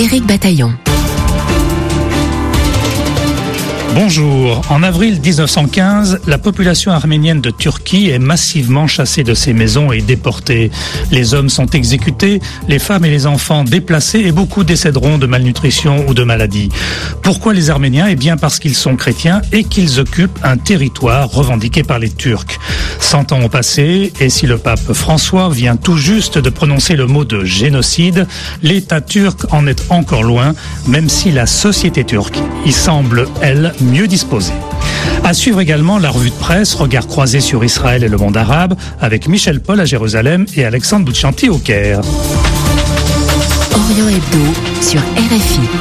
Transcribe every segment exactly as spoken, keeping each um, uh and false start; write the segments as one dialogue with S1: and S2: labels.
S1: Éric Bataillon.
S2: Bonjour. En avril dix-neuf cent quinze, la population arménienne de Turquie est massivement chassée de ses maisons et déportée. Les hommes sont exécutés, les femmes et les enfants déplacés et beaucoup décéderont de malnutrition ou de maladie. Pourquoi les Arméniens ? Eh bien parce qu'ils sont chrétiens et qu'ils occupent un territoire revendiqué par les Turcs. Cent ans ont passé et si le pape François vient tout juste de prononcer le mot de génocide, l'État turc en est encore loin, même si la société turque y semble, elle, mieux disposée. À suivre également la revue de presse Regard croisé sur Israël et le monde arabe avec Michel Paul à Jérusalem et Alexandre Boutchanti au Caire.
S1: Orient Hebdo sur R F I.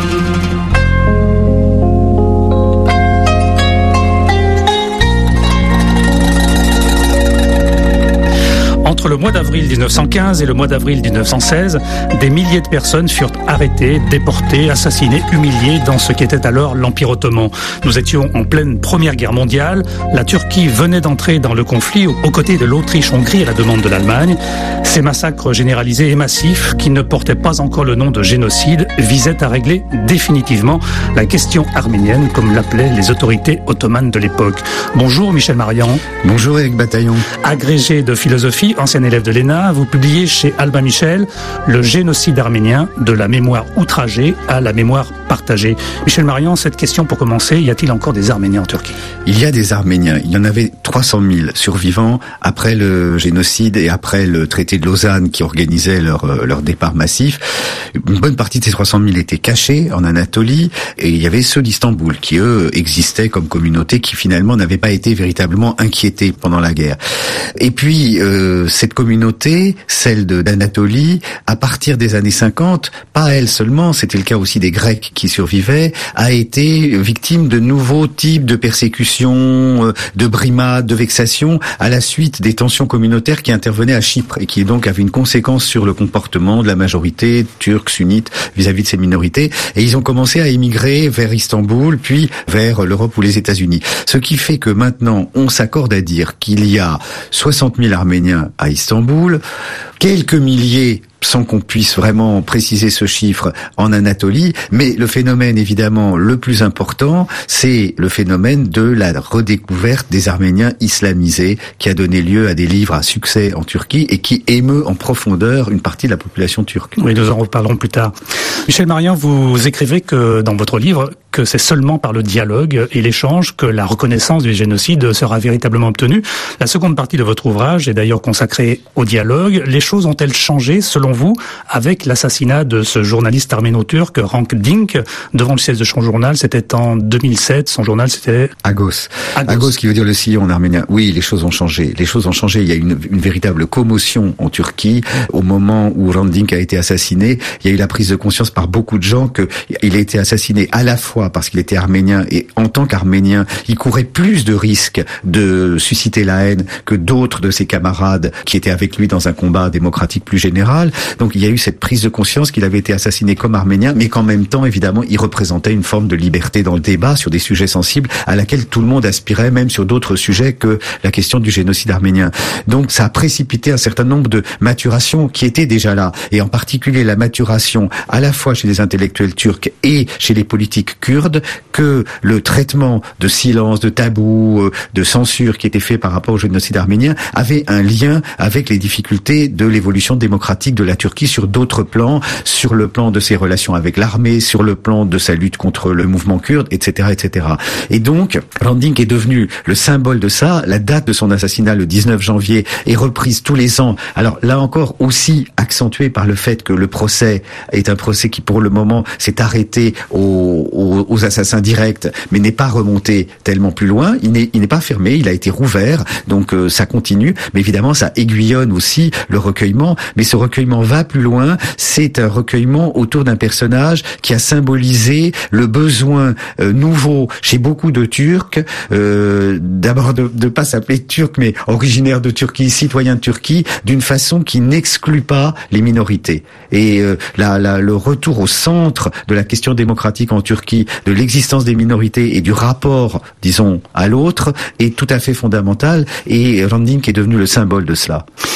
S2: Entre le mois d'avril dix-neuf cent quinze et le mois d'avril dix-neuf cent seize, des milliers de personnes furent arrêtées, déportées, assassinées, humiliées dans ce qu'était alors l'Empire ottoman. Nous étions en pleine Première Guerre mondiale. La Turquie venait d'entrer dans le conflit aux côtés de l'Autriche-Hongrie à la demande de l'Allemagne. Ces massacres généralisés et massifs, qui ne portaient pas encore le nom de génocide, visaient à régler définitivement la question arménienne, comme l'appelaient les autorités ottomanes de l'époque. Bonjour Michel Marian.
S3: Bonjour Éric Bataillon.
S2: Agrégé de philosophie, ancien élève de l'E N A, vous publiez chez Albin Michel Le génocide arménien, de la mémoire outragée à la mémoire partagée. Michel Marian, cette question pour commencer, y a-t-il encore des Arméniens en Turquie ?
S3: Il y a des Arméniens. Il y en avait trois cent mille survivants après le génocide et après le traité de Lausanne qui organisait leur, leur départ massif. Une bonne partie de ces trois cent mille étaient cachés en Anatolie et il y avait ceux d'Istanbul qui, eux, existaient comme communauté qui finalement n'avaient pas été véritablement inquiétés pendant la guerre. Et puis, euh, cette communauté, celle de, d'Anatolie, à partir des années cinquante, pas elle seulement, c'était le cas aussi des Grecs qui survivaient, a été victime de nouveaux types de persécutions, de brimades, de vexations, à la suite des tensions communautaires qui intervenaient à Chypre et qui donc avaient une conséquence sur le comportement de la majorité turque, sunnite, vis-à-vis de ces minorités. Et ils ont commencé à émigrer vers Istanbul, puis vers l'Europe ou les États-Unis. Ce qui fait que maintenant, on s'accorde à dire qu'il y a soixante mille Arméniens à Istanbul, quelques milliers, sans qu'on puisse vraiment préciser ce chiffre, en Anatolie, mais le phénomène évidemment le plus important, c'est le phénomène de la redécouverte des Arméniens islamisés qui a donné lieu à des livres à succès en Turquie et qui émeut en profondeur une partie de la population turque.
S2: Oui, nous en reparlerons plus tard. Michel Marian, vous écrivez que dans votre livre que c'est seulement par le dialogue et l'échange que la reconnaissance du génocide sera véritablement obtenue. La seconde partie de votre ouvrage est d'ailleurs consacrée au dialogue. Les choses ont-elles changé, selon vous, avec l'assassinat de ce journaliste arméno-turc, Hrant Dink, devant le siège de son journal? C'était en deux mille sept. Son journal, c'était
S3: Agos.
S2: Agos.
S3: Agos, qui veut dire le sillon en arménien. Oui, les choses ont changé. Les choses ont changé. Il y a une, une véritable commotion en Turquie. Au moment où Hrant Dink a été assassiné, il y a eu la prise de conscience par beaucoup de gens qu'il a été assassiné à la fois parce qu'il était arménien et en tant qu'arménien, il courait plus de risques de susciter la haine que d'autres de ses camarades qui étaient avec lui dans un combat démocratique plus général. Donc il y a eu cette prise de conscience qu'il avait été assassiné comme arménien, mais qu'en même temps, évidemment, il représentait une forme de liberté dans le débat sur des sujets sensibles à laquelle tout le monde aspirait, même sur d'autres sujets que la question du génocide arménien. Donc ça a précipité un certain nombre de maturations qui étaient déjà là, et en particulier la maturation à la fois chez les intellectuels turcs et chez les politiques kurdes, que le traitement de silence, de tabou, de censure qui était fait par rapport au génocide arménien avait un lien avec les difficultés de l'évolution démocratique de la Turquie sur d'autres plans, sur le plan de ses relations avec l'armée, sur le plan de sa lutte contre le mouvement kurde, et cetera, et cetera. Et donc, Hrant Dink est devenu le symbole de ça. La date de son assassinat, le dix-neuf janvier, est reprise tous les ans. Alors là encore, aussi accentuée par le fait que le procès est un procès qui, pour le moment, s'est arrêté aux, aux, aux assassins directs, mais n'est pas remonté tellement plus loin. Il n'est, il n'est pas fermé, il a été rouvert, donc euh, ça continue. Mais évidemment, ça aiguillonne aussi le recueillement. Mais ce recueillement va plus loin. C'est un recueillement autour d'un personnage qui a symbolisé le besoin euh, nouveau chez beaucoup de Turcs, euh, d'abord de ne pas s'appeler Turc, mais originaire de Turquie, citoyen de Turquie, d'une façon qui n'exclut pas les minorités. Et euh, la, la, le retour au centre de la question démocratique en Turquie, de l'existence des minorités et du rapport, disons, à l'autre, est tout à fait fondamental. Et Hrant Dink est devenu le symbole de cela.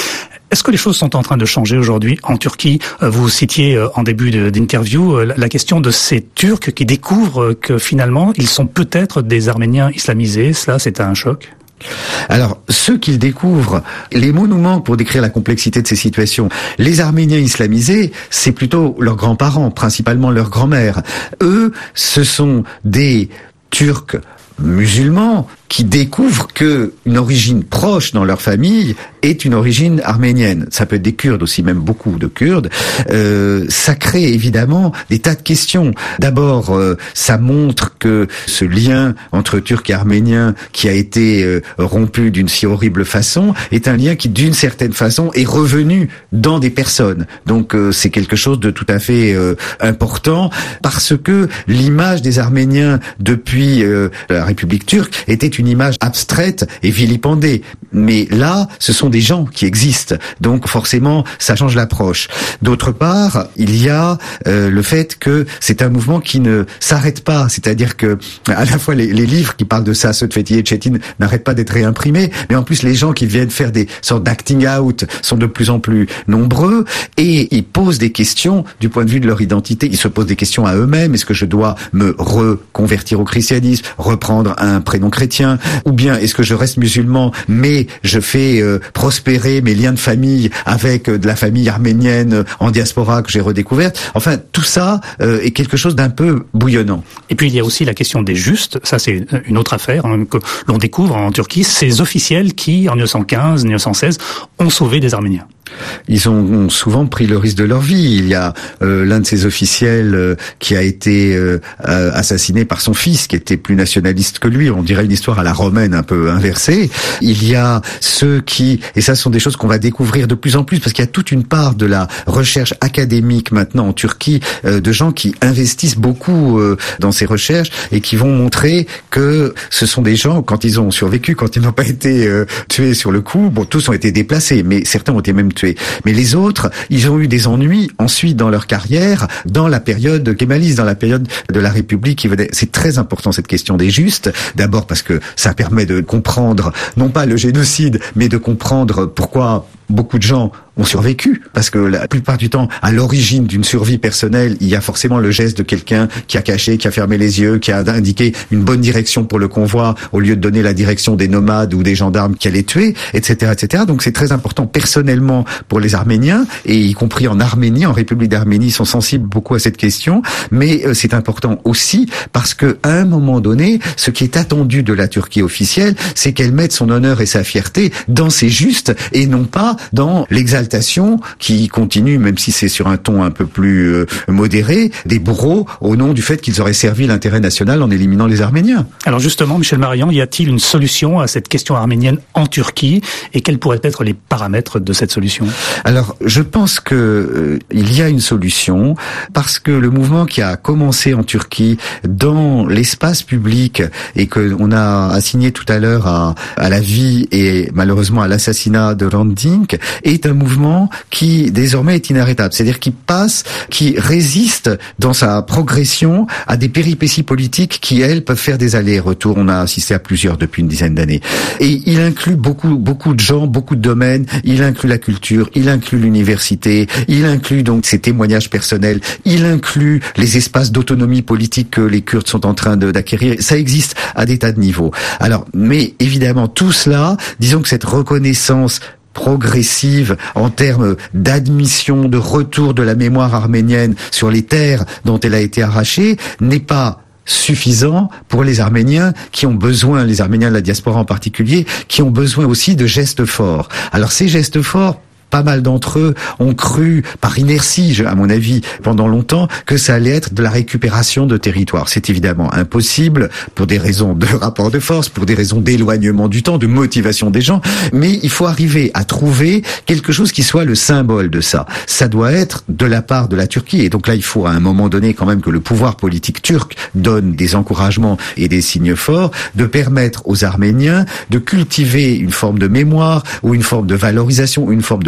S2: Est-ce que les choses sont en train de changer aujourd'hui en Turquie? Vous citiez en début d'interview la question de ces Turcs qui découvrent que finalement ils sont peut-être des Arméniens islamisés. Cela, c'est un choc?
S3: Alors, ceux qu'ils découvrent, les mots nous manquent pour décrire la complexité de ces situations. Les Arméniens islamisés, c'est plutôt leurs grands-parents, principalement leurs grands-mères. Eux, ce sont des Turcs musulmans qui découvrent que une origine proche dans leur famille est une origine arménienne. Ça peut être des Kurdes aussi, même beaucoup de Kurdes. Euh, ça crée évidemment des tas de questions. D'abord, euh, ça montre que ce lien entre Turcs et Arméniens qui a été euh, rompu d'une si horrible façon est un lien qui, d'une certaine façon, est revenu dans des personnes. Donc, euh, c'est quelque chose de tout à fait euh, important parce que l'image des Arméniens depuis euh, la République turque était une image abstraite et vilipendée. Mais là, ce sont des gens qui existent. Donc forcément, ça change l'approche. D'autre part, il y a euh, le fait que c'est un mouvement qui ne s'arrête pas. C'est-à-dire que à la fois les, les livres qui parlent de ça, ceux de Fethiye Çetin, n'arrêtent pas d'être réimprimés, mais en plus les gens qui viennent faire des sortes d'acting out sont de plus en plus nombreux et ils posent des questions du point de vue de leur identité. Ils se posent des questions à eux-mêmes. Est-ce que je dois me reconvertir au christianisme, reprendre un prénom chrétien, ou bien est-ce que je reste musulman mais je fais euh, prospérer mes liens de famille avec euh, de la famille arménienne euh, en diaspora que j'ai redécouverte. Enfin, tout ça euh, est quelque chose d'un peu bouillonnant.
S2: Et puis il y a aussi la question des justes, ça c'est une autre affaire hein, que l'on découvre en Turquie, ces officiels qui en mille neuf cent quinze, mille neuf cent seize ont sauvé des Arméniens.
S3: Ils ont souvent pris le risque de leur vie. Il y a euh, l'un de ces officiels euh, qui a été euh, assassiné par son fils, qui était plus nationaliste que lui. On dirait une histoire à la romaine un peu inversée. Il y a ceux qui, et ça ce sont des choses qu'on va découvrir de plus en plus, parce qu'il y a toute une part de la recherche académique maintenant en Turquie, euh, de gens qui investissent beaucoup euh, dans ces recherches et qui vont montrer que ce sont des gens, quand ils ont survécu, quand ils n'ont pas été euh, tués sur le coup, bon, tous ont été déplacés, mais certains ont été même tués. Mais les autres, ils ont eu des ennuis ensuite dans leur carrière, dans la période kémaliste, dans la période de la République qui venait. C'est très important cette question des justes. D'abord parce que ça permet de comprendre, non pas le génocide, mais de comprendre pourquoi beaucoup de gens ont survécu, parce que la plupart du temps, à l'origine d'une survie personnelle, il y a forcément le geste de quelqu'un qui a caché, qui a fermé les yeux, qui a indiqué une bonne direction pour le convoi, au lieu de donner la direction des nomades ou des gendarmes qui allaient tuer, et cetera, et cetera. Donc c'est très important personnellement pour les Arméniens, et y compris en Arménie, en République d'Arménie, ils sont sensibles beaucoup à cette question, mais euh, c'est important aussi parce que à un moment donné, ce qui est attendu de la Turquie officielle, c'est qu'elle mette son honneur et sa fierté dans ses justes et non pas dans l'exaltation qui continue, même si c'est sur un ton un peu plus euh, modéré, des bourreaux au nom du fait qu'ils auraient servi l'intérêt national en éliminant les Arméniens.
S2: Alors justement, Michel Marian, y a-t-il une solution à cette question arménienne en Turquie et quels pourraient être les paramètres de cette solution?
S3: Alors, je pense que euh, il y a une solution parce que le mouvement qui a commencé en Turquie dans l'espace public et que on a assigné tout à l'heure à, à la vie et malheureusement à l'assassinat de Hrant Dink est un mouvement qui désormais est inarrêtable. C'est-à-dire qui passe, qui résiste dans sa progression à des péripéties politiques qui, elles, peuvent faire des allers-retours. On a assisté à plusieurs depuis une dizaine d'années. Et il inclut beaucoup, beaucoup de gens, beaucoup de domaines. Il inclut la culture, il inclut l'université, il inclut donc ses témoignages personnels, il inclut les espaces d'autonomie politique que les Kurdes sont en train de, d'acquérir. Ça existe à des tas de niveaux. Alors, mais évidemment, tout cela, disons que cette reconnaissance progressive en termes d'admission, de retour de la mémoire arménienne sur les terres dont elle a été arrachée, n'est pas suffisant pour les Arméniens qui ont besoin, les Arméniens de la diaspora en particulier, qui ont besoin aussi de gestes forts. Alors ces gestes forts, pas mal d'entre eux ont cru, par inertie, à mon avis, pendant longtemps, que ça allait être de la récupération de territoire. C'est évidemment impossible pour des raisons de rapport de force, pour des raisons d'éloignement du temps, de motivation des gens, mais il faut arriver à trouver quelque chose qui soit le symbole de ça. Ça doit être de la part de la Turquie, et donc là, il faut à un moment donné quand même que le pouvoir politique turc donne des encouragements et des signes forts, de permettre aux Arméniens de cultiver une forme de mémoire, ou une forme de valorisation, ou une forme de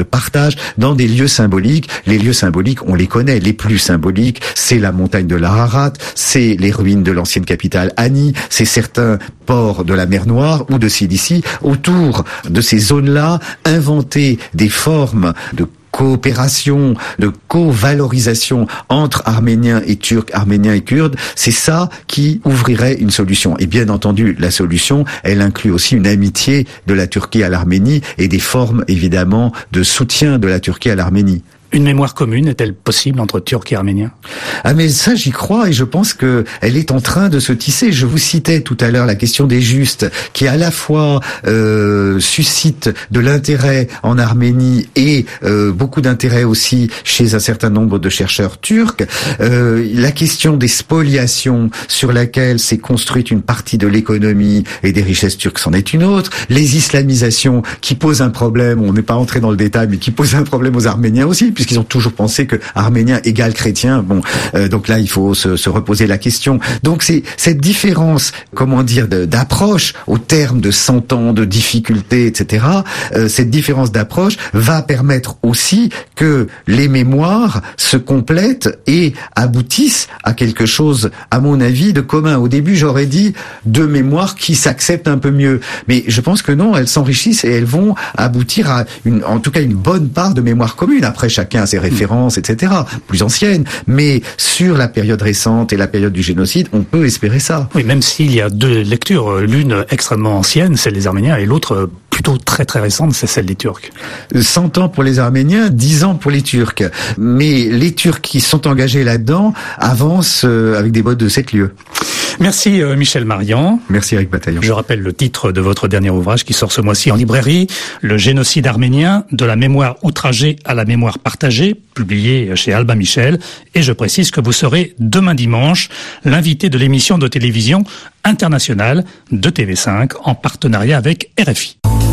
S3: partage dans des lieux symboliques. Les lieux symboliques, on les connaît. Les plus symboliques, c'est la montagne de l'Ararat, c'est les ruines de l'ancienne capitale Ani, c'est certains ports de la mer Noire ou de Cilicie. Autour de ces zones-là, inventer des formes de coopération, de co-valorisation entre Arméniens et Turcs, Arméniens et Kurdes, c'est ça qui ouvrirait une solution. Et bien entendu, la solution, elle inclut aussi une amitié de la Turquie à l'Arménie et des formes, évidemment, de soutien de la Turquie à l'Arménie.
S2: Une mémoire commune est-elle possible entre Turcs et Arméniens ?
S3: Ah mais ça j'y crois et je pense que elle est en train de se tisser. Je vous citais tout à l'heure la question des Justes qui à la fois euh, suscite de l'intérêt en Arménie et euh, beaucoup d'intérêt aussi chez un certain nombre de chercheurs turcs. Euh, la question des spoliations sur laquelle s'est construite une partie de l'économie et des richesses turques c'en est une autre. Les islamisations qui posent un problème, on n'est pas entré dans le détail, mais qui posent un problème aux Arméniens aussi, puisqu'ils ont toujours pensé que arménien égale chrétien. Bon, euh, donc là, il faut se, se reposer la question. Donc c'est cette différence, comment dire, de, d'approche au terme de cent ans de difficultés, et cetera. Euh, cette différence d'approche va permettre aussi que les mémoires se complètent et aboutissent à quelque chose, à mon avis, de commun. Au début, j'aurais dit deux mémoires qui s'acceptent un peu mieux, mais je pense que non, elles s'enrichissent et elles vont aboutir à une, en tout cas, une bonne part de mémoire commune. Après, chaque Chacun a ses références, et cetera, plus anciennes. Mais sur la période récente et la période du génocide, on peut espérer ça.
S2: Oui, même s'il y a deux lectures, l'une extrêmement ancienne, celle des Arméniens, et l'autre plutôt très très récente, c'est celle des Turcs.
S3: cent ans pour les Arméniens, dix ans pour les Turcs. Mais les Turcs qui sont engagés là-dedans avancent avec des bottes de sept lieues.
S2: Merci euh, Michel Marian.
S3: Merci Eric Bataillon.
S2: Je rappelle le titre de votre dernier ouvrage qui sort ce mois-ci en librairie, Le génocide arménien, de la mémoire outragée à la mémoire partagée, publié chez Albin Michel. Et je précise que vous serez demain dimanche l'invité de l'émission de télévision internationale de T V cinq en partenariat avec R F I.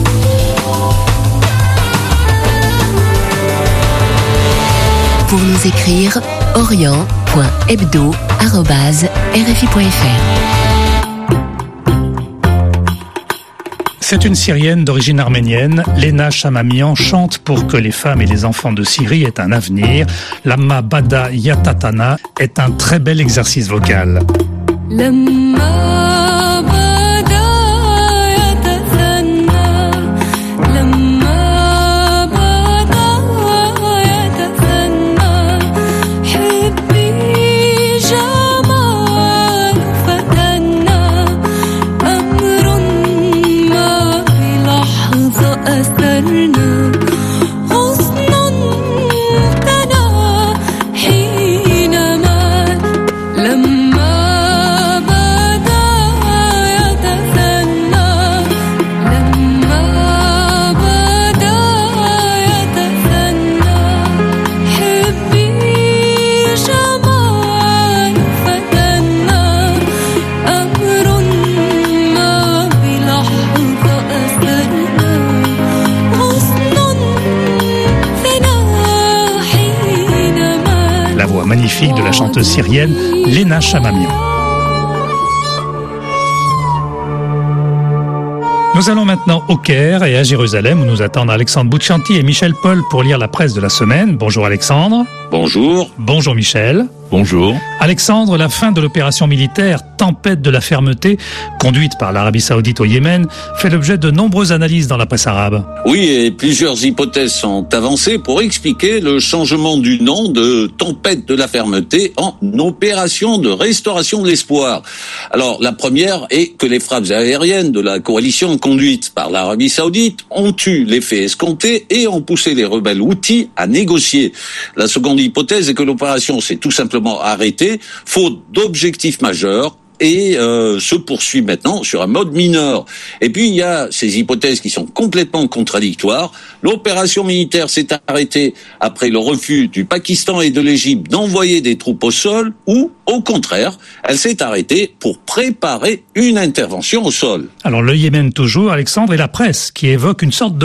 S1: Pour nous écrire, orient point hebdo arobase r f i point f r.
S2: C'est une Syrienne d'origine arménienne. Lena Chamamian chante pour que les femmes et les enfants de Syrie aient un avenir. Lama Bada Yatatana est un très bel exercice vocal. Magnifique de la chanteuse syrienne Lena Chamamian. Nous allons maintenant au Caire et à Jérusalem où nous attendent Alexandre Bouchanti et Michel Paul pour lire la presse de la semaine. Bonjour Alexandre.
S4: Bonjour.
S2: Bonjour Michel.
S4: Bonjour.
S2: Alexandre, la fin de l'opération militaire Tempête de la fermeté, conduite par l'Arabie Saoudite au Yémen, fait l'objet de nombreuses analyses dans la presse arabe.
S4: Oui, et plusieurs hypothèses sont avancées pour expliquer le changement du nom de Tempête de la fermeté en opération de restauration de l'espoir. Alors, la première est que les frappes aériennes de la coalition conduite par l'Arabie Saoudite ont eu l'effet escompté et ont poussé les rebelles houthis à négocier. La seconde hypothèse est que l'opération s'est tout simplement arrêtée, faute d'objectifs majeurs, et euh, se poursuit maintenant sur un mode mineur. Et puis il y a ces hypothèses qui sont complètement contradictoires. L'opération militaire s'est arrêtée après le refus du Pakistan et de l'Égypte d'envoyer des troupes au sol, ou au contraire, elle s'est arrêtée pour préparer une intervention au sol.
S2: Alors le Yémen toujours, Alexandre, et la presse qui évoque une sorte de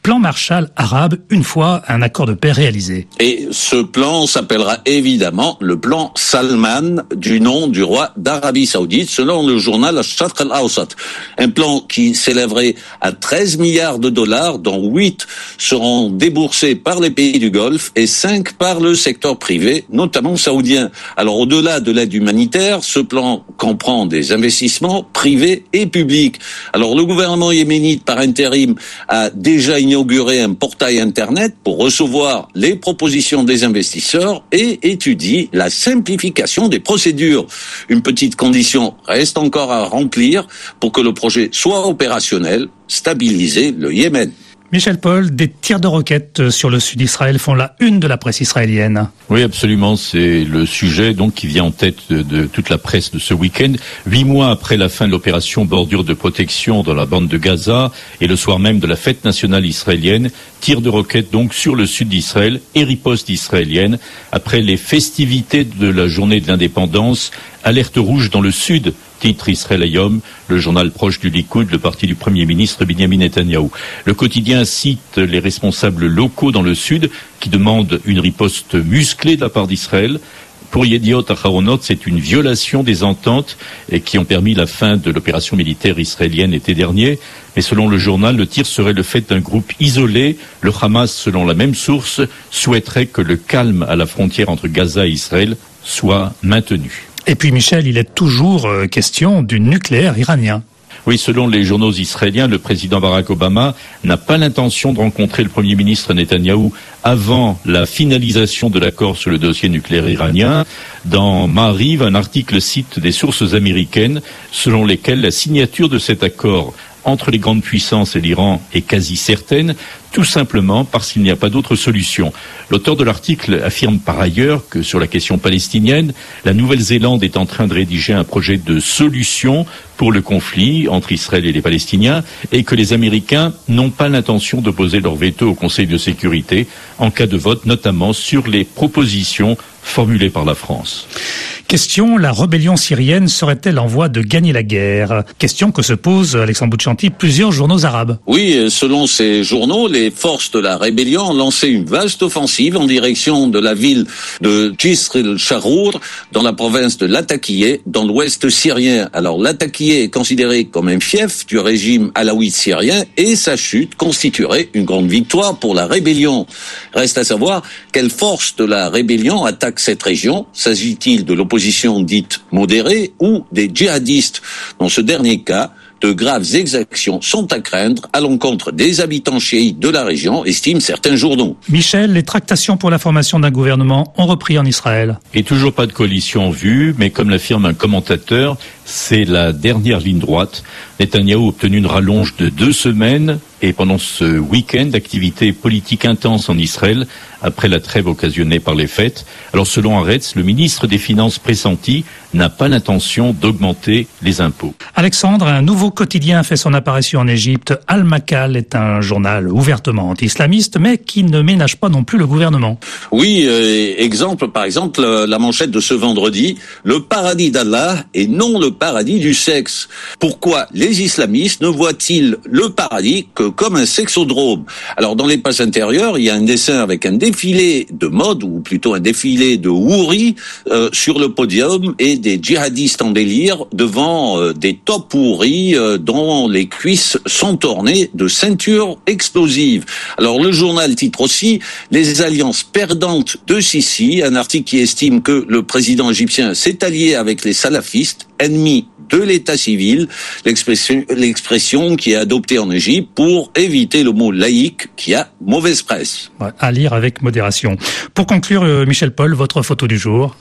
S2: plan Marshall arabe une fois un accord de paix réalisé.
S4: Et ce plan s'appellera évidemment le plan Salman, du nom du roi d'Arabie Saoudite, selon le journal Al-Sharq Al-Awsat. Un plan qui s'élèverait à treize milliards de dollars, dont huit seront déboursés par les pays du Golfe et cinq par le secteur privé, notamment saoudien. Alors au-delà de l'aide humanitaire, ce plan comprend des investissements privés et publics. Alors le gouvernement yéménite par intérim a déjà inauguré un portail internet pour recevoir les propositions des investisseurs et étudie la simplification des procédures. Une petite condition reste encore à remplir pour que le projet soit opérationnel, stabiliser le Yémen.
S2: Michel Paul, des tirs de roquettes sur le sud d'Israël font la une de la presse israélienne.
S5: Oui, absolument. C'est le sujet donc qui vient en tête de, de toute la presse de ce week-end. Huit mois après la fin de l'opération Bordure de protection dans la bande de Gaza et le soir même de la fête nationale israélienne, tirs de roquettes donc sur le sud d'Israël et riposte israélienne. Après les festivités de la journée de l'indépendance, alerte rouge dans le sud, titre Israël Hayom, le journal proche du Likoud, le parti du Premier ministre Benyamin Netanyahou. Le quotidien cite les responsables locaux dans le sud qui demandent une riposte musclée de la part d'Israël. Pour Yediot Aharonot, c'est une violation des ententes et qui ont permis la fin de l'opération militaire israélienne l'été dernier. Mais selon le journal, le tir serait le fait d'un groupe isolé. Le Hamas, selon la même source, souhaiterait que le calme à la frontière entre Gaza et Israël soit maintenu.
S2: Et puis Michel, il est toujours question du nucléaire iranien.
S5: Oui, selon les journaux israéliens, le président Barack Obama n'a pas l'intention de rencontrer le Premier ministre Netanyahou avant la finalisation de l'accord sur le dossier nucléaire iranien. Dans Maariv, un article cite des sources américaines selon lesquelles la signature de cet accord entre les grandes puissances et l'Iran est quasi certaine, tout simplement parce qu'il n'y a pas d'autre solution. L'auteur de l'article affirme par ailleurs que sur la question palestinienne, la Nouvelle-Zélande est en train de rédiger un projet de solution pour le conflit entre Israël et les Palestiniens et que les Américains n'ont pas l'intention de poser leur veto au Conseil de sécurité en cas de vote, notamment sur les propositions formulées par la France.
S2: Question, la rébellion syrienne serait-elle en voie de gagner la guerre? Question que se pose, Alexandre Bouchanti, plusieurs journaux arabes.
S4: Oui, selon ces journaux, les forces de la rébellion ont lancé une vaste offensive en direction de la ville de Jisr el-Sharour, dans la province de Latakié, dans l'ouest syrien. Alors Latakié est considéré comme un fief du régime alaouite syrien et sa chute constituerait une grande victoire pour la rébellion. Reste à savoir quelles forces de la rébellion attaquent cette région. S'agit-il de l'opposition dite modérée ou des djihadistes? Dans ce dernier cas, de graves exactions sont à craindre à l'encontre des habitants chiites de la région, estiment certains journaux.
S2: Michel, les tractations pour la formation d'un gouvernement ont repris en Israël.
S5: Et toujours pas de coalition en vue, mais comme l'affirme un commentateur, c'est la dernière ligne droite. Netanyahou a obtenu une rallonge de deux semaines et pendant ce week-end d'activité politique intense en Israël, après la trêve occasionnée par les fêtes. Alors selon Haaretz, le ministre des Finances pressenti n'a pas l'intention d'augmenter les impôts.
S2: Alexandre, un nouveau quotidien fait son apparition en Égypte. Al-Makal est un journal ouvertement anti-islamiste, mais qui ne ménage pas non plus le gouvernement.
S4: Oui, euh, exemple, par exemple, la manchette de ce vendredi, le paradis d'Allah et non le paradis du sexe. Pourquoi les islamistes ne voient-ils le paradis que comme un sexodrome? Alors dans les pages intérieures, il y a un dessin avec un défilé de mode, ou plutôt un défilé de houris euh, sur le podium et des djihadistes en délire devant euh, des top houris euh, dont les cuisses sont ornées de ceintures explosives. Alors le journal titre aussi « Les alliances perdantes de Sisi », un article qui estime que le président égyptien s'est allié avec les salafistes, ennemis de l'état civil, l'expression, l'expression qui est adoptée en Égypte pour éviter le mot laïque qui a mauvaise presse.
S2: Ouais, à lire avec modération. Pour conclure, Michel Paul, votre photo du jour.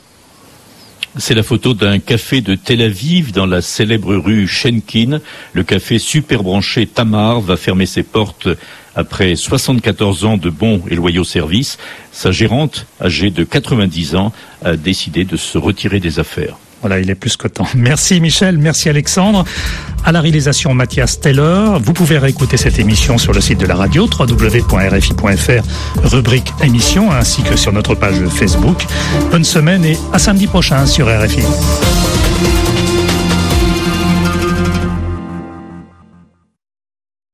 S5: C'est la photo d'un café de Tel Aviv dans la célèbre rue Shenkin. Le café super branché Tamar va fermer ses portes après soixante-quatorze ans de bons et loyaux services. Sa gérante, âgée de quatre-vingt-dix ans, a décidé de se retirer des affaires.
S2: Voilà, il est plus que temps. Merci Michel, merci Alexandre. À la réalisation Mathias Taylor. Vous pouvez réécouter cette émission sur le site de la radio, w w w point r f i point f r, rubrique émission, ainsi que sur notre page Facebook. Bonne semaine et à samedi prochain sur R F I.